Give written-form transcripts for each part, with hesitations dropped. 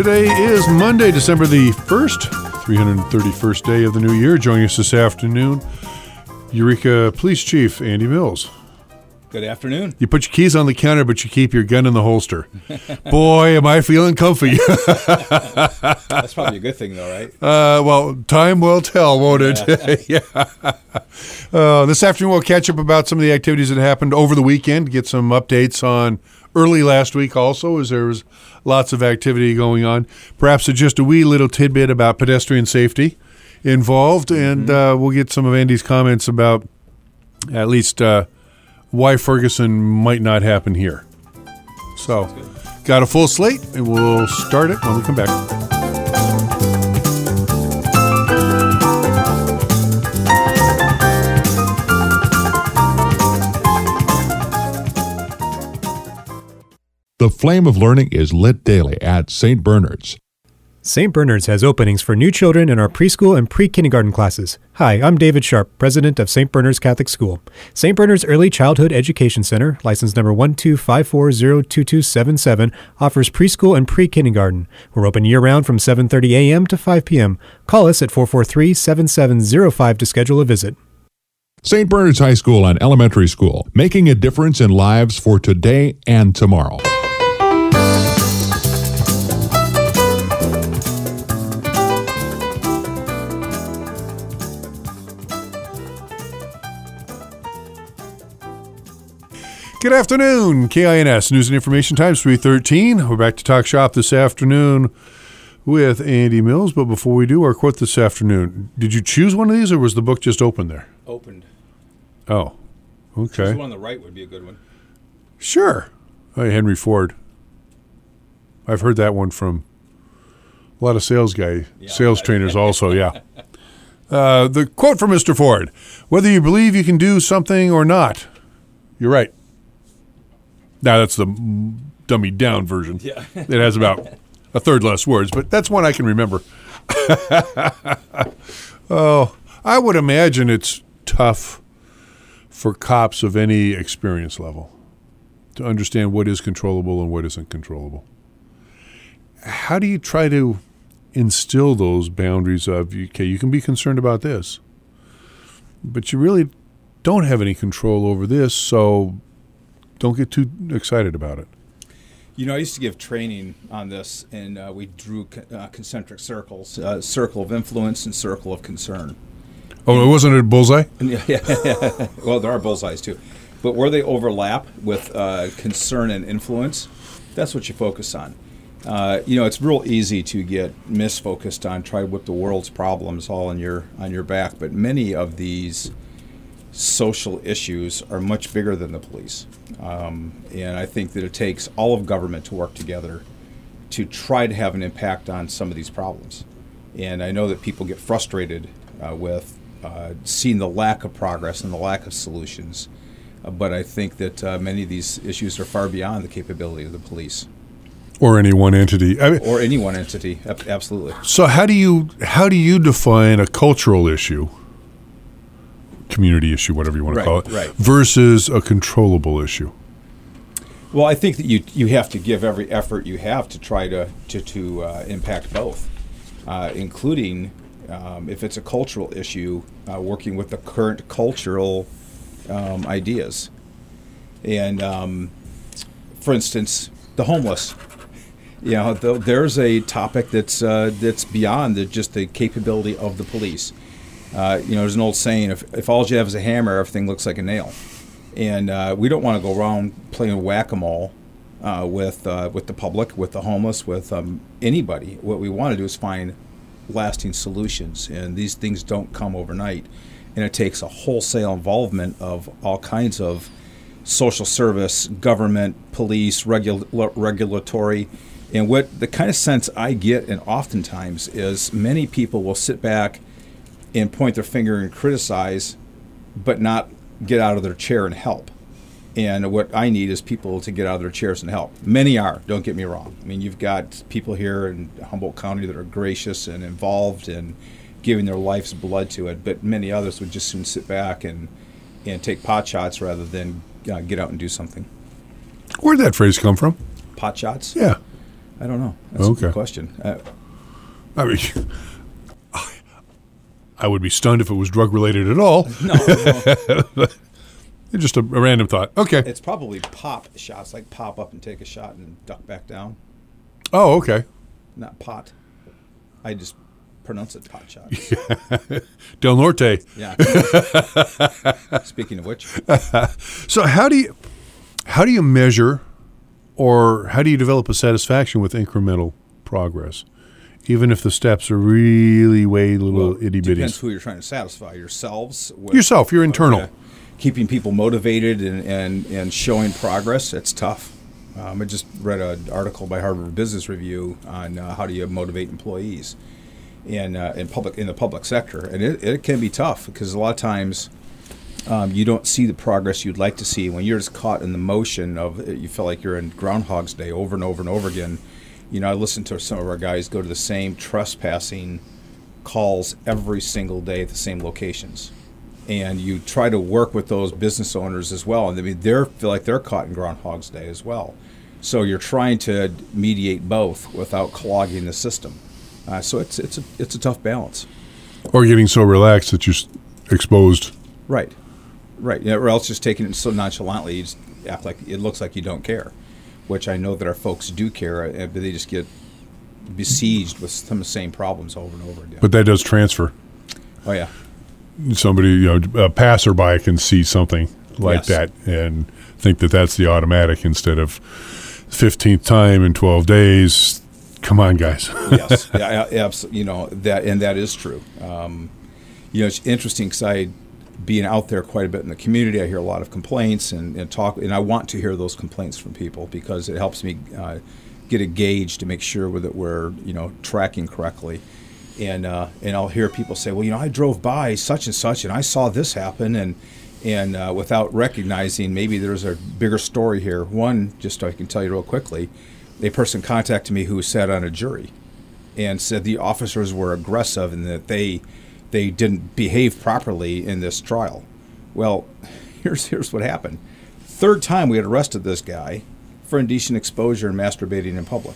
Today is Monday, December the 1st, 331st day of the new year. Joining us this afternoon, Eureka Police Chief Andy Mills. Good afternoon. You put your keys on the counter, but you keep your gun in the holster. Boy, am I feeling comfy. That's probably a good thing, though, right? Well, time will tell, won't it? Yeah. This afternoon, we'll catch up about some of the activities that happened over the weekend, get some updates on early last week also, as there was lots of activity going on. Perhaps just a wee little tidbit about pedestrian safety involved, and we'll get some of Andy's comments about at least why Ferguson might not happen here. So, got a full slate, and we'll start it when we come back. The flame of learning is lit daily at St. Bernard's. St. Bernard's has openings for new children in our preschool and pre-kindergarten classes. Hi, I'm David Sharp, president of St. Bernard's Catholic School. St. Bernard's Early Childhood Education Center, license number 125402277, offers preschool and pre-kindergarten. We're open year-round from 7:30 a.m. to 5 p.m. Call us at 443-7705 to schedule a visit. St. Bernard's High School and Elementary School, making a difference in lives for today and tomorrow. Good afternoon, KINS News and Information Times 3:13. We're back to talk shop this afternoon with Andy Mills. But before we do, our quote this afternoon. Did you choose one of these, or was the book just open there? Opened. Oh, okay. The one on the right would be a good one. Sure. Henry Ford. I've heard that one from a lot of sales trainers also, yeah. The quote from Mr. Ford. Whether you believe you can do something or not, you're right. Now, that's the dummied down version. Yeah. It has about a third less words, but that's one I can remember. Oh, I would imagine it's tough for cops of any experience level to understand what is controllable and what isn't controllable. How do you try to instill those boundaries of, okay, you can be concerned about this, but you really don't have any control over this, so don't get too excited about it. You know, I used to give training on this, and we drew concentric circles, circle of influence and circle of concern. Oh, it wasn't a bullseye? Yeah. Well, there are bullseyes, too. But where they overlap with concern and influence, that's what you focus on. It's real easy to get misfocused on, try to whip the world's problems all on your back, but many of these social issues are much bigger than the police. And I think that it takes all of government to work together to try to have an impact on some of these problems. And I know that people get frustrated with seeing the lack of progress and the lack of solutions. But I think that many of these issues are far beyond the capability of the police. Or any one entity. Or any one entity, absolutely. So how do you define a cultural issue, community issue, whatever you want to call it, versus a controllable issue? Well, I think that you have to give every effort you have to try to impact both, including if it's a cultural issue, working with the current cultural ideas. And for instance, the homeless. You know, there's a topic that's beyond just the capability of the police. There's an old saying: if all you have is a hammer, everything looks like a nail. And we don't want to go around playing whack-a-mole with the public, with the homeless, with anybody. What we want to do is find lasting solutions, and these things don't come overnight. And it takes a wholesale involvement of all kinds of social service, government, police, regulatory. And what the kind of sense I get, and oftentimes, is many people will sit back and point their finger and criticize, but not get out of their chair and help. And what I need is people to get out of their chairs and help. Many are, don't get me wrong. I mean, you've got people here in Humboldt County that are gracious and involved and giving their life's blood to it, but many others would just soon sit back and take pot shots rather than get out and do something. Where'd that phrase come from? Pot shots? Yeah. I don't know. That's a good question. I mean, I would be stunned if it was drug-related at all. No. Just a random thought. Okay. It's probably pop shots, like pop up and take a shot and duck back down. Oh, okay. Not pot. I just pronounce it pot shot. Del Norte. Yeah. Speaking of which. So how do you measure, or how do you develop a satisfaction with incremental progress, even if the steps are really way little itty bitties? Depends who you're trying to satisfy. Yourselves. Yourself, your internal. Keeping people motivated and showing progress, it's tough. I just read an article by Harvard Business Review on how do you motivate employees in the public sector, and it can be tough because a lot of times you don't see the progress you'd like to see when you're just caught in the motion of you feel like you're in Groundhog's Day over and over and over again. I listen to some of our guys go to the same trespassing calls every single day at the same locations. And you try to work with those business owners as well. And I mean, they feel like they're caught in Groundhog's Day as well. So you're trying to mediate both without clogging the system. So it's a tough balance. Or getting so relaxed that you're exposed. Right. Or else just taking it so nonchalantly, you just act like it looks like you don't care, which I know that our folks do care, but they just get besieged with some of the same problems over and over again. But that does transfer. Oh, yeah. Somebody, a passerby can see something like that and think that that's the automatic instead of 15th time in 12 days. Come on, guys. Yes, yeah, absolutely. That is true. It's interesting because being out there quite a bit in the community, I hear a lot of complaints and talk, and I want to hear those complaints from people because it helps me get a gauge to make sure that we're tracking correctly. And I'll hear people say, well, I drove by such and such, and I saw this happen, and without recognizing maybe there's a bigger story here. One, just so I can tell you real quickly, a person contacted me who sat on a jury and said the officers were aggressive and that they didn't behave properly in this trial. Well, here's what happened. Third time we had arrested this guy for indecent exposure and masturbating in public.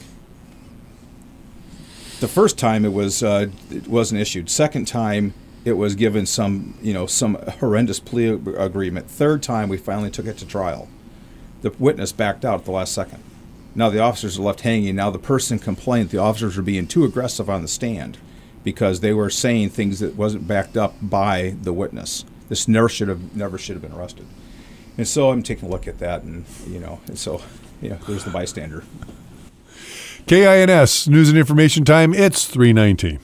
The first time it wasn't issued. Second time it was given some horrendous plea agreement. Third time we finally took it to trial. The witness backed out at the last second. Now the officers are left hanging. Now the person complained the officers were being too aggressive on the stand because they were saying things that wasn't backed up by the witness. This never should have been arrested. And so I'm taking a look at that, and there's the bystander. KINS News and Information Time. It's 3:19.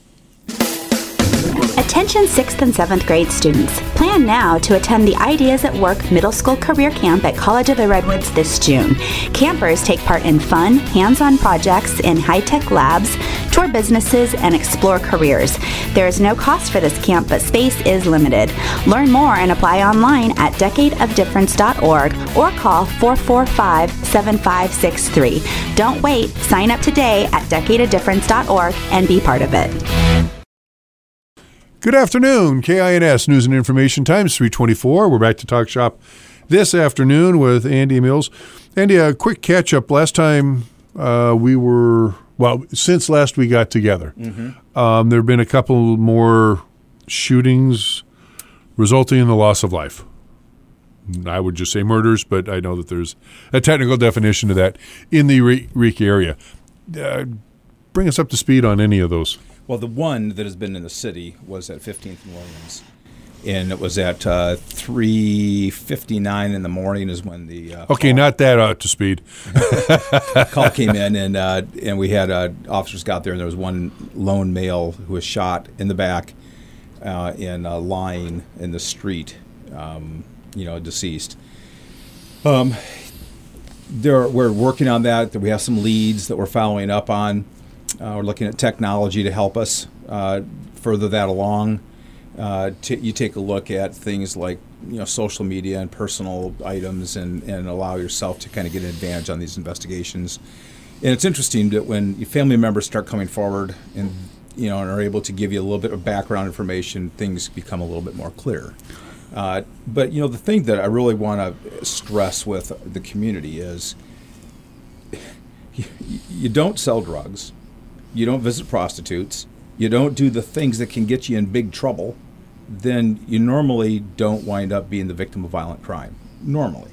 Attention 6th and 7th grade students. Plan now to attend the Ideas at Work Middle School Career Camp at College of the Redwoods this June. Campers take part in fun, hands-on projects in high-tech labs, tour businesses, and explore careers. There is no cost for this camp, but space is limited. Learn more and apply online at decadeofdifference.org or call 445-7563. Don't wait. Sign up today at decadeofdifference.org and be part of it. Good afternoon. KINS News and Information Times 3:24. We're back to Talk Shop this afternoon with Andy Mills. Andy, a quick catch up. Last time since last we got together, there have been a couple more shootings resulting in the loss of life. I would just say murders, but I know that there's a technical definition to that in the Eureka area. Bring us up to speed on any of those. Well, the one that has been in the city was at 15th and Williams, and it was at 3:59 in the morning is when the not that up to speed. Call came in, and we had officers got there, and there was one lone male who was shot in the back lying in the street, deceased. We're working on that. We have some leads that we're following up on. We're looking at technology to help us further that along. You take a look at things like social media and personal items and allow yourself to kind of get an advantage on these investigations. And it's interesting that when your family members start coming forward and are able to give you a little bit of background information, things become a little bit more clear. But the thing that I really want to stress with the community is, you don't sell drugs, you don't visit prostitutes, you don't do the things that can get you in big trouble, then you normally don't wind up being the victim of violent crime. Normally.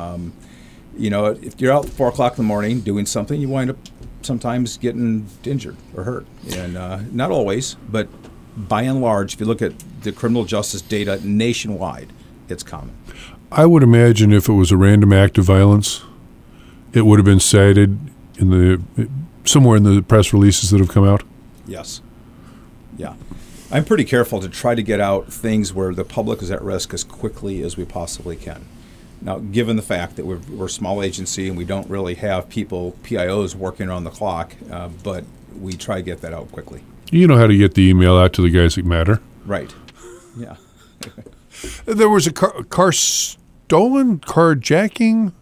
If you're out at 4 o'clock in the morning doing something, you wind up sometimes getting injured or hurt. And not always, but by and large, if you look at the criminal justice data nationwide, it's common. I would imagine if it was a random act of violence, it would have been cited somewhere in the press releases that have come out. Yes. Yeah. I'm pretty careful to try to get out things where the public is at risk as quickly as we possibly can. Now, given the fact that we're a small agency and we don't really have PIOs working around the clock, but we try to get that out quickly. You know how to get the email out to the guys that matter. Right. Yeah. There was a car stolen, carjacking,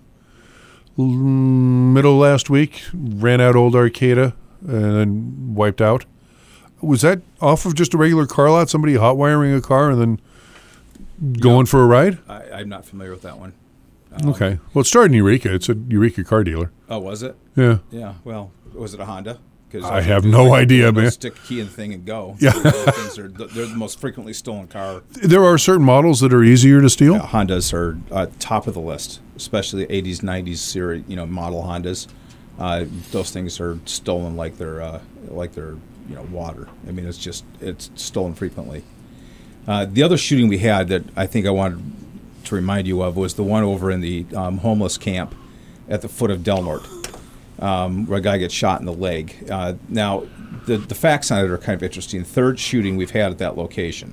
middle of last week, ran out Old Arcata and then wiped out. Was that off of just a regular car lot, somebody hot wiring a car and then going for a ride? I'm not familiar with that one. Okay. Well, it started in Eureka. It's a Eureka car dealer. Oh, was it? Yeah. Yeah. Well, was it a Honda? I have no idea, man. Stick a key in the thing and go. Yeah. They're the most frequently stolen car. There are certain models that are easier to steal? Hondas are top of the list, especially the 80s, 90s series, model Hondas. Those things are stolen like they're water. I mean, it's stolen frequently. The other shooting we had that I think I wanted to remind you of was the one over in the homeless camp at the foot of Del Norte, where a guy gets shot in the leg. Now, the facts on it are kind of interesting. Third shooting we've had at that location.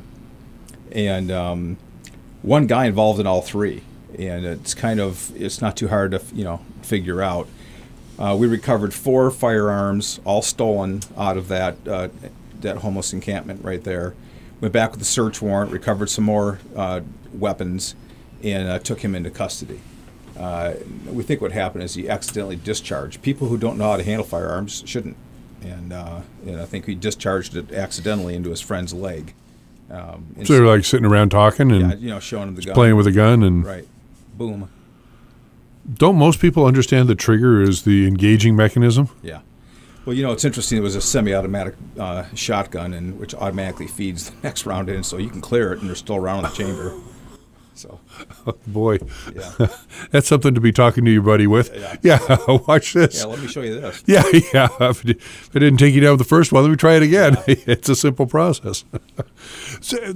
And one guy involved in all three. And it's not too hard to, figure out. We recovered 4 firearms, all stolen out of that homeless encampment right there. Went back with the search warrant, recovered some more weapons, and took him into custody. We think what happened is he accidentally discharged. People who don't know how to handle firearms shouldn't. And I think he discharged it accidentally into his friend's leg. So they were like sitting around talking and showing him the gun. Playing with a gun. And right. Boom. Don't most people understand the trigger is the engaging mechanism? Yeah. Well, it's interesting. It was a semi-automatic shotgun, which automatically feeds the next round in, so you can clear it, and there's still a round in the chamber. So, boy, yeah, that's something to be talking to your buddy with. Yeah, watch this. Yeah, let me show you this. Yeah. If it didn't take you down with the first one, let me try it again. Yeah. It's a simple process. So,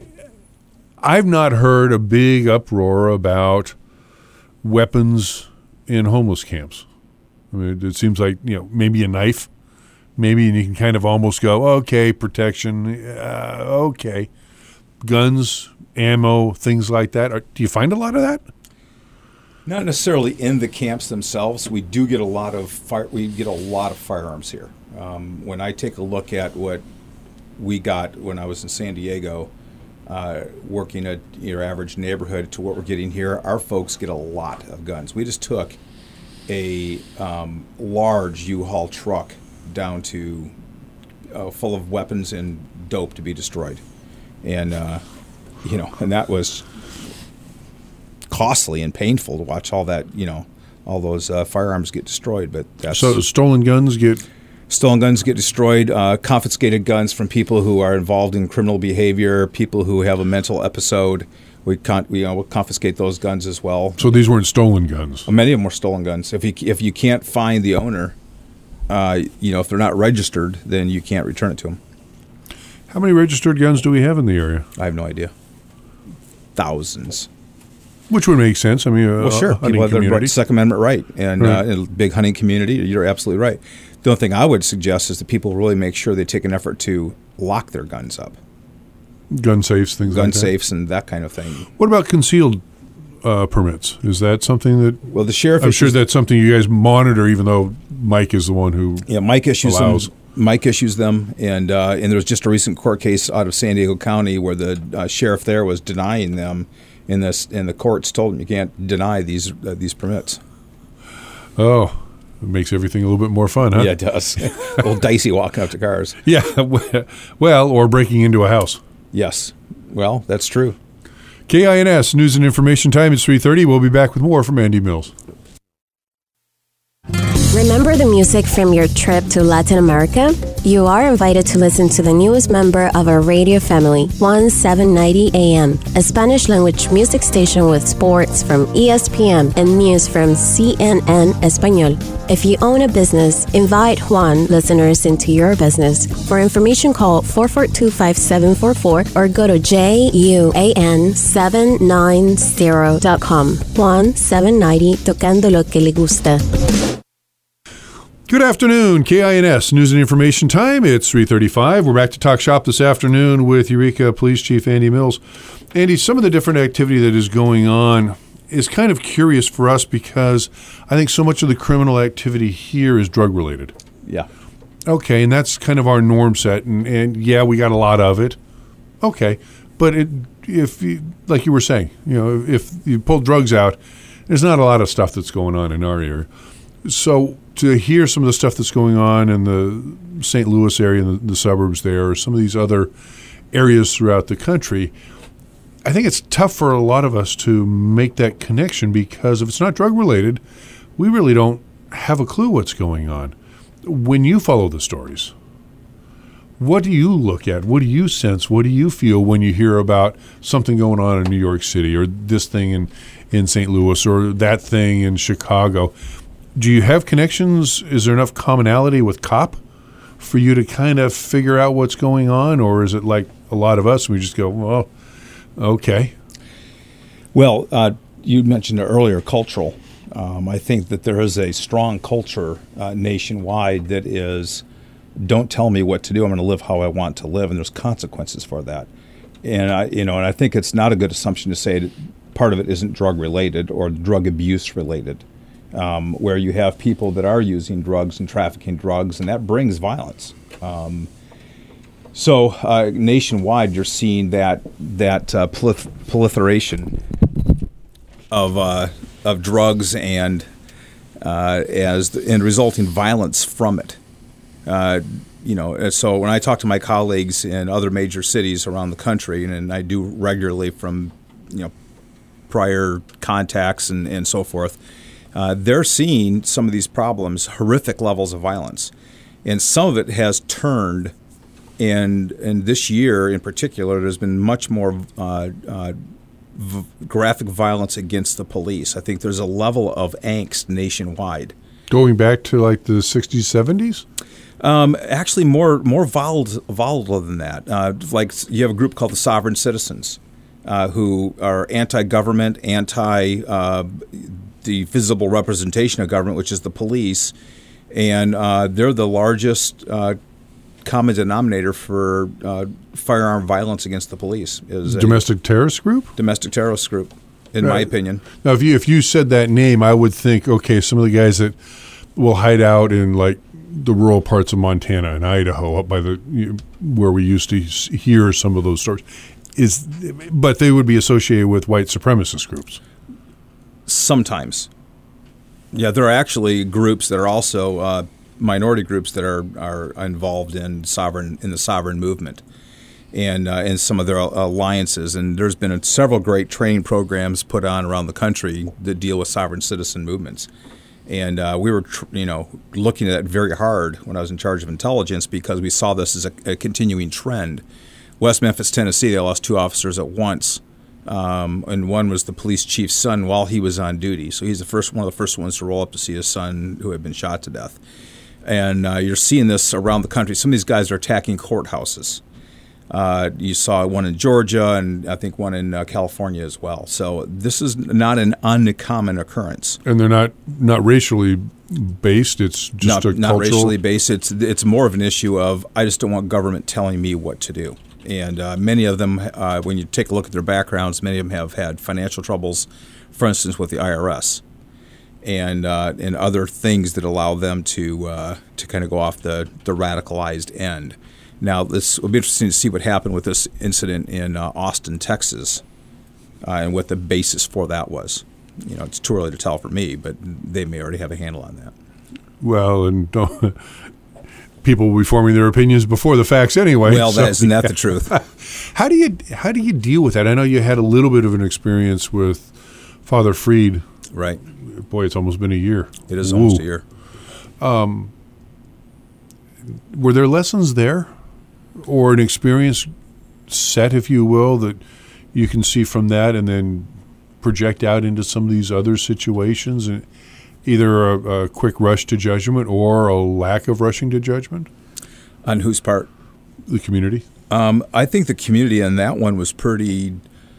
I've not heard a big uproar about weapons in homeless camps. I mean, it seems like, maybe a knife, and you can kind of almost go, okay, protection, okay. Guns, ammo, things like that. Do you find a lot of that? Not necessarily in the camps themselves. We do get a lot of firearms here. When I take a look at what we got when I was in San Diego, working at your average neighborhood to what we're getting here, our folks get a lot of guns. We just took a large U-Haul truck down to full of weapons and dope to be destroyed, and and that was costly and painful to watch all that, all those firearms get destroyed. But so stolen guns get destroyed, confiscated guns from people who are involved in criminal behavior, people who have a mental episode. We'll confiscate those guns as well. So these weren't stolen guns? Many of them were stolen guns. If you can't find the owner, if they're not registered, then you can't return it to them. How many registered guns do we have in the area? I have no idea. Thousands. Which would make sense. I mean, well, sure. People have their Second Amendment right, and in a big hunting community, you're absolutely right. The only thing I would suggest is that people really make sure they take an effort to lock their guns up. Gun safes, things like that? Gun safes and that kind of thing. What about concealed permits? Is that something that... Well, the sheriff... I'm sure that's something you guys monitor, even though Mike is the one who Mike issues them. Mike issues them, and there was just a recent court case out of San Diego County where the sheriff there was denying them, and the courts told him you can't deny these permits. Oh, it makes everything a little bit more fun, huh? Yeah, it does. A little dicey walking up to cars. Yeah, well, or breaking into a house. Yes. Well, that's true. KINS News and Information Time is 3:30. We'll be back with more from Andy Mills. Remember the music from your trip to Latin America? You are invited to listen to the newest member of our radio family, 1790 AM, a Spanish-language music station with sports from ESPN and news from CNN Español. If you own a business, invite Juan listeners into your business. For information, call 442-5744 or go to JUAN790.com. Juan 790, tocando lo que le gusta. Good afternoon, KINS News and Information Time. It's 3:35. We're back to Talk Shop this afternoon with Eureka Police Chief Andy Mills. Andy, some of the different activity that is going on is kind of curious for us because I think so much of the criminal activity here is drug-related. Yeah. Okay, and that's kind of our norm set, and yeah, we got a lot of it. Okay, but if you, like you were saying, if you pull drugs out, there's not a lot of stuff that's going on in our area. So to hear some of the stuff that's going on in the St. Louis area and the suburbs there, or some of these other areas throughout the country, I think it's tough for a lot of us to make that connection because if it's not drug-related, we really don't have a clue what's going on. When you follow the stories, what do you look at? What do you sense? What do you feel when you hear about something going on in New York City or this thing in St. Louis or that thing in Chicago? Do you have connections? Is there enough commonality with COP for you to kind of figure out what's going on? Or is it like a lot of us, we just go, well, okay. Well, you mentioned earlier cultural. I think that there is a strong culture nationwide that is, don't tell me what to do. I'm going to live how I want to live, and there's consequences for that. And I think it's not a good assumption to say that part of it isn't drug related or drug abuse related. Where you have people that are using drugs and trafficking drugs, and that brings violence. So nationwide, you're seeing that proliferation of drugs and resulting violence from it. So when I talk to my colleagues in other major cities around the country, and I do regularly from prior contacts and so forth. They're seeing some of these problems, horrific levels of violence. And some of it has turned, and this year in particular, there's been much more graphic violence against the police. I think there's a level of angst nationwide. Going back to like the 60s, 70s? Actually, more volatile than that. Like you have a group called the Sovereign Citizens who are anti-government, the visible representation of government, which is the police, and they're the largest common denominator for firearm violence against the police. Is domestic terrorist group? Domestic terrorist group, in my opinion. Now, if you said that name, I would think, okay, some of the guys that will hide out in like the rural parts of Montana and Idaho, up by where we used to hear some of those stories, but they would be associated with white supremacist groups. Sometimes. Yeah, there are actually groups that are also minority groups that are involved in the sovereign movement and some of their alliances. And there's been several great training programs put on around the country that deal with sovereign citizen movements. And we were looking at that very hard when I was in charge of intelligence because we saw this as a continuing trend. West Memphis, Tennessee, they lost 2 officers at once. And one was the police chief's son while he was on duty. So he's one of the first ones to roll up to see his son who had been shot to death. And you're seeing this around the country. Some of these guys are attacking courthouses. You saw one in Georgia and I think one in California as well. So this is not an uncommon occurrence. And they're not racially based. It's just not racially based. It's more of an issue of I just don't want government telling me what to do. And many of them, when you take a look at their backgrounds, many of them have had financial troubles, for instance, with the IRS, and other things that allow them to kind of go off the radicalized end. Now, this will be interesting to see what happened with this incident in Austin, Texas, and what the basis for that was. It's too early to tell for me, but they may already have a handle on that. Well, and people will be forming their opinions before the facts anyway. Well, isn't that the truth? How do you deal with that? I know you had a little bit of an experience with Father Freed. Right. Boy, it's almost been a year. It is almost a year. Were there lessons there, or an experience set, if you will, that you can see from that and then project out into some of these other situations, and either a quick rush to judgment or a lack of rushing to judgment? On whose part? The community. I think the community on that one was pretty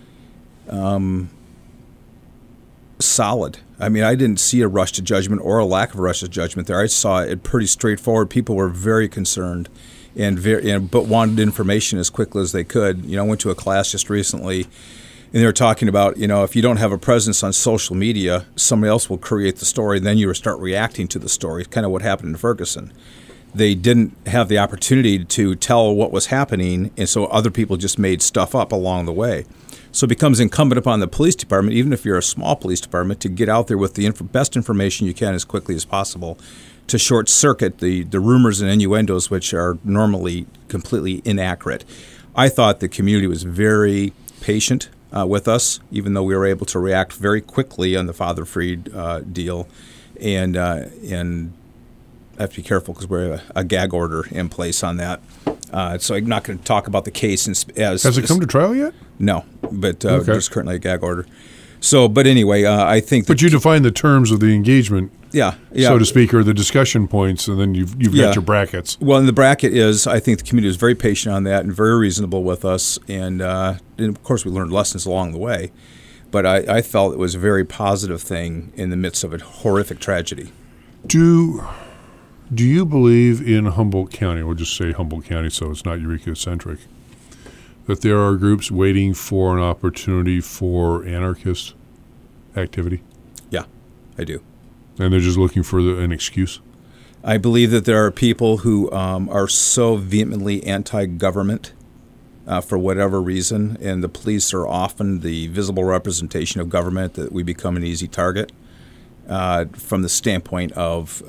solid. I mean, I didn't see a rush to judgment or a lack of a rush to judgment there. I saw it pretty straightforward. People were very concerned but wanted information as quickly as they could. I went to a class just recently, and they were talking about, if you don't have a presence on social media, somebody else will create the story, and then you start reacting to the story. Kind of what happened in Ferguson. They didn't have the opportunity to tell what was happening, and so other people just made stuff up along the way. So it becomes incumbent upon the police department, even if you're a small police department, to get out there with the best information you can as quickly as possible to short-circuit the rumors and innuendos, which are normally completely inaccurate. I thought the community was very patient with us, even though we were able to react very quickly on the Father Freed deal. And I have to be careful because we have a gag order in place on that. So I'm not going to talk about the case. Has it come to trial yet? No, but there's currently a gag order. So, but anyway, I think that... But you define the terms of the engagement, yeah, so to speak, or the discussion points, and then you've got your brackets. Well, and the bracket is, I think the community was very patient on that and very reasonable with us, and of course we learned lessons along the way. But I felt it was a very positive thing in the midst of a horrific tragedy. Do you believe in Humboldt County? We'll just say Humboldt County so it's not Eureka-centric. That there are groups waiting for an opportunity for anarchist activity? Yeah, I do. And they're just looking for an excuse? I believe that there are people who are so vehemently anti-government for whatever reason, and the police are often the visible representation of government, that we become an easy target from the standpoint of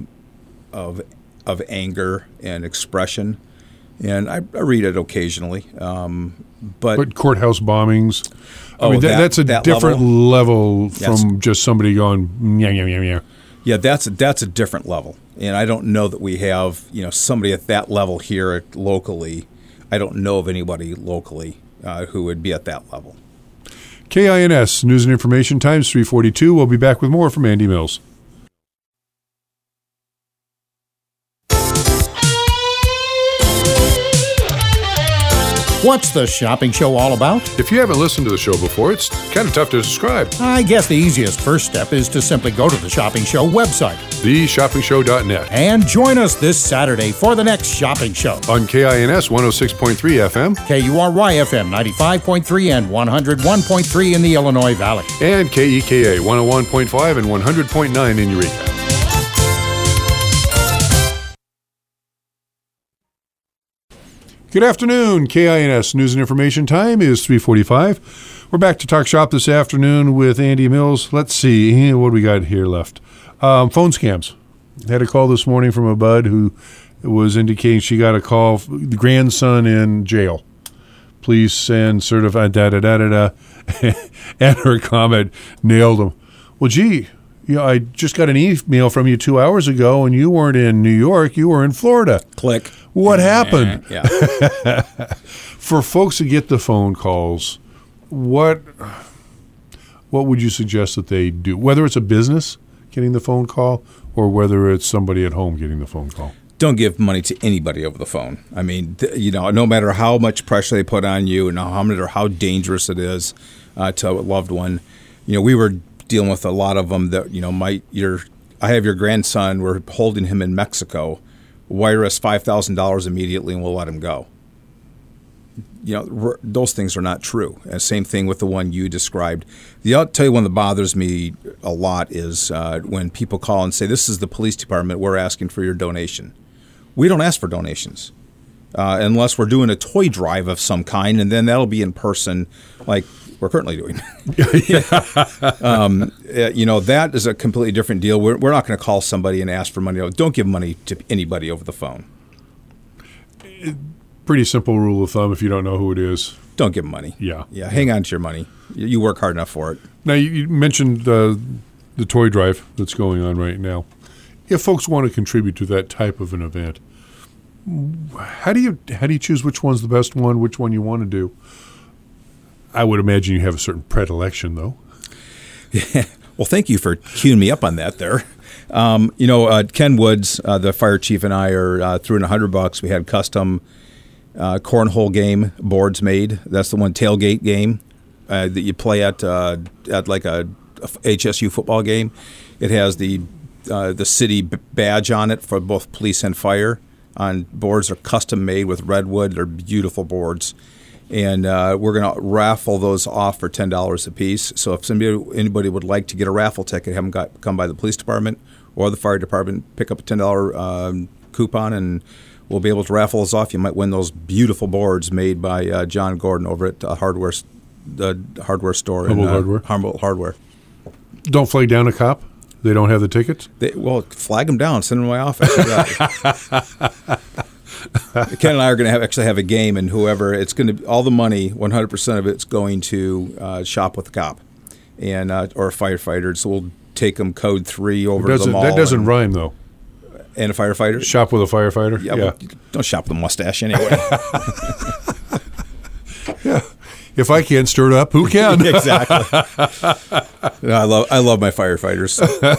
anger and expression. And I read it occasionally, but courthouse bombings. I mean, that's a different level from just somebody going yeah, yeah, yeah, yeah. Yeah, that's a different level, and I don't know that we have somebody at that level here locally. I don't know of anybody locally who would be at that level. KINS News and Information Times 3:42. We'll be back with more from Andy Mills. What's the shopping show all about? If you haven't listened to the show before, it's kind of tough to describe. I guess the easiest first step is to simply go to the Shopping Show website, theshoppingshow.net, and join us this Saturday for the next shopping show. On KINS 106.3 FM, KURY FM 95.3 and 101.3 in the Illinois Valley, and KEKA 101.5 and 100.9 in Eureka. Good afternoon. KINS News and Information Time is 3:45. We're back to talk shop this afternoon with Andy Mills. Let's see. What do we got here left? Phone scams. Had a call this morning from a bud who was indicating she got a call, the grandson in jail. Please send certified da-da-da-da-da. And her comment nailed him. Well, gee, I just got an email from you 2 hours ago, and you weren't in New York. You were in Florida. Click. What happened? Yeah. For folks who get the phone calls, what would you suggest that they do? Whether it's a business getting the phone call or whether it's somebody at home getting the phone call? Don't give money to anybody over the phone. I mean, no matter how much pressure they put on you and no matter how dangerous it is to a loved one. We were dealing with a lot of them that, I have your grandson, we're holding him in Mexico. Wire us $5,000 immediately and we'll let him go. Those things are not true. And same thing with the one you described. I'll tell you one that bothers me a lot is when people call and say, this is the police department, we're asking for your donation. We don't ask for donations unless we're doing a toy drive of some kind, and then that'll be in person like we're currently doing. That is a completely different deal. We're not going to call somebody and ask for money. Don't give money to anybody over the phone. Pretty simple rule of thumb if you don't know who it is. Don't give them money. Yeah. Hang on to your money. You work hard enough for it. Now, you mentioned the toy drive that's going on right now. if folks want to contribute to that type of an event, how do you choose which one's the best one, which one you want to do? I would imagine you have a certain predilection, though. Yeah. Well, thank you for queuing me up on that there. Ken Woods, the fire chief, and I threw in $100. We had custom cornhole game boards made. That's the one tailgate game that you play at like a HSU football game. It has the city badge on it for both police and fire. On boards are custom made with redwood. They're beautiful boards. And we're going to raffle those off for $10 a piece. So if anybody would like to get a raffle ticket, have them come by the police department or the fire department, pick up a $10 coupon, and we'll be able to raffle those off. You might win those beautiful boards made by John Gordon over at the hardware store in Humboldt Hardware. Don't flag down a cop? They don't have the tickets? Flag them down. Send them to my office. Ken and I are going to actually have a game, and whoever it's going to, all the money, 100% of it's going to shop with the cop and or a firefighter. So we'll take them code 3 over to the mall. That doesn't rhyme though. And a firefighter. Shop with a firefighter. Yeah. Well, don't shop with a mustache anyway. Yeah. If I can't stir it up, who can? Exactly. I love my firefighters.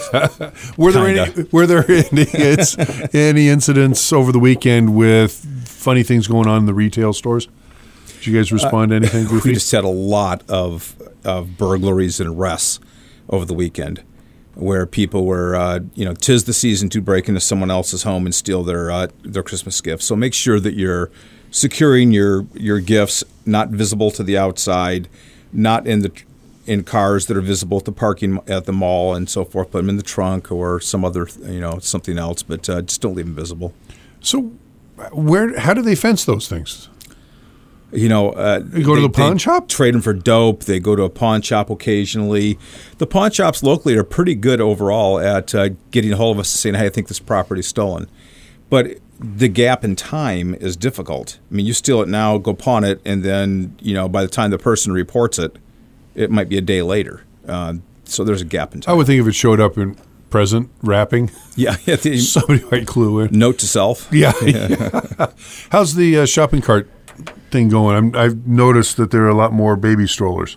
Were there any incidents over the weekend with funny things going on in the retail stores? Did you guys respond to anything goofy? We just had a lot of burglaries and arrests over the weekend, where people were, 'tis the season to break into someone else's home and steal their Christmas gifts. So make sure that you're securing your gifts, not visible to the outside, not in cars that are visible at the parking at the mall and so forth. Put them in the trunk or some other, something else, but just don't leave them visible. So, how do they fence those things? You go to the pawn shop? Trade them for dope. They go to a pawn shop occasionally. The pawn shops locally are pretty good overall at getting a hold of us and saying, hey, I think this property is stolen. But the gap in time is difficult. I mean, you steal it now, go pawn it, and then, by the time the person reports it, it might be a day later. So there's a gap in time. I would think if it showed up in present wrapping, somebody might clue in. Note to self. Yeah. How's the shopping cart thing going? I've noticed that there are a lot more baby strollers.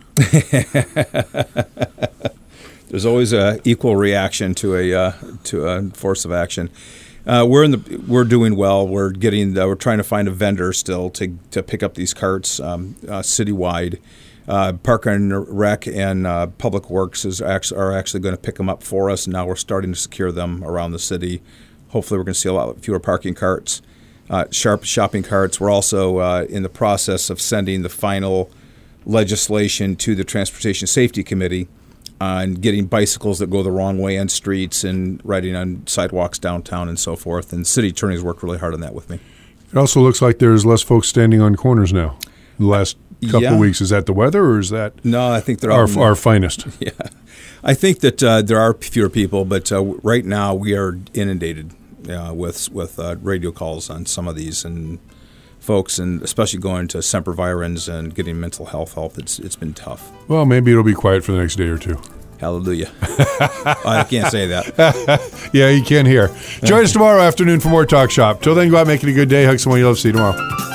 There's always a equal reaction to a force of action. We're doing well. We're trying to find a vendor still to pick up these carts citywide. Park and Rec and Public Works are actually going to pick them up for us. Now we're starting to secure them around the city. Hopefully, we're going to see a lot fewer parking carts, sharp shopping carts. We're also in the process of sending the final legislation to the Transportation Safety Committee on getting bicycles that go the wrong way on streets and riding on sidewalks downtown and so forth. And the city attorney's worked really hard on that with me. It also looks like there's less folks standing on corners now. The last couple of weeks, is that the weather or is that? No, I think they're our finest. Yeah, I think that there are fewer people, but right now we are inundated with radio calls on some of these and folks, and especially going to Semper Virens and getting mental health help. It's been tough. Well, maybe it'll be quiet for the next day or two. Hallelujah. I can't say that. Yeah, you can hear. Join us tomorrow afternoon for more Talk Shop. Till then, go out making a good day. Hug someone you love. See you tomorrow.